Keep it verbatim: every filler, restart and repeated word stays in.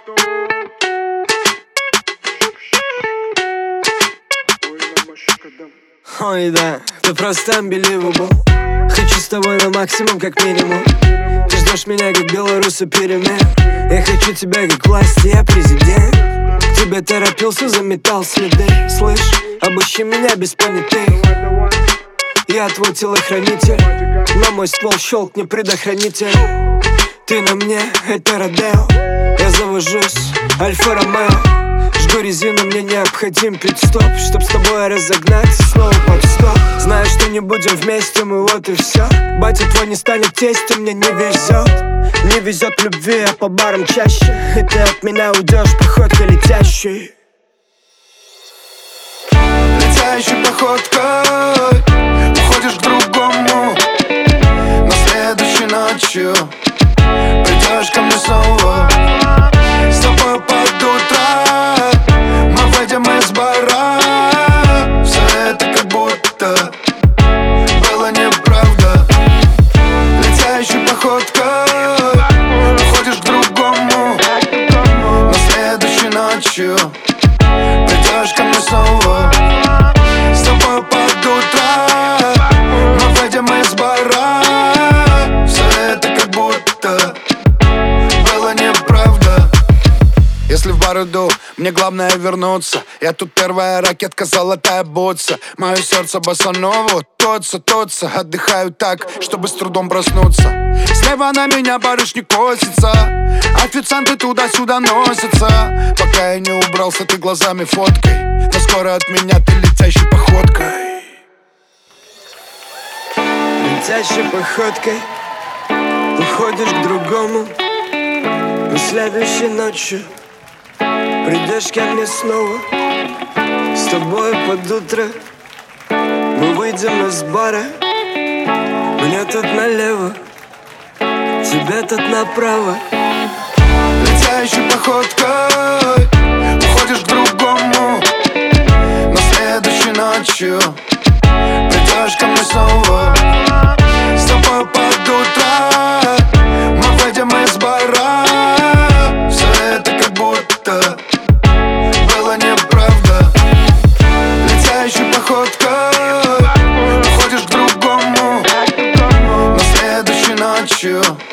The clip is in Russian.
Ой, да, ты просто unbelievable. Хочу с тобой на максимум, как минимум. Ты ждешь меня, как белорусы перемен. Я хочу тебя, как власть, я президент. К тебе торопился, заметал следы. Слышь, обыщи меня без понятых. Я твой телохранитель, на мой ствол щелкни предохранитель. Ты на мне, это Родео. Я завожусь, Альфа-Ромео. Жгу резину, мне необходим пит-стоп, чтоб с тобой разогнаться снова под стоп. Знаешь, что не будем вместе, мы вот и все. Батя твой не станет тестем, мне не везет. Не везет в любви, а по барам чаще. И ты от меня уйдешь походкой летящей. Летящей походкой уходишь к другому. Но следующей ночью придешь ко мне снова. С тобой под утро мы выйдем из бара. Все это как будто было неправда. Летящей походкой уходишь к другому. Но следующей ночью придешь ко мне снова. С тобой под утро мы выйдем из бара. Все это как будто было неправда. Если в бар иду, мне главное вернуться. Я тут первая ракетка, золотая бутса. Мое сердце босаново, тоца, тоца. Отдыхаю так, чтобы с трудом проснуться. Слева на меня барышни косятся. Официанты туда-сюда носятся. Пока я не убрался, ты глазами фоткой. Но скоро от меня ты летящей походкой. Летящей походкой уходишь к другому. Но следующей ночью придешь ко мне снова. С тобой под утро мы выйдем из бара. Мне тут налево, тебе тут направо. Летящей походкой уходишь к другому. Но следующей ночью придешь ко мне снова. С тобой под утро мы выйдем из бара. Все это как будто было неправда. Летящей походкой уходишь к другому. Но следующей ночью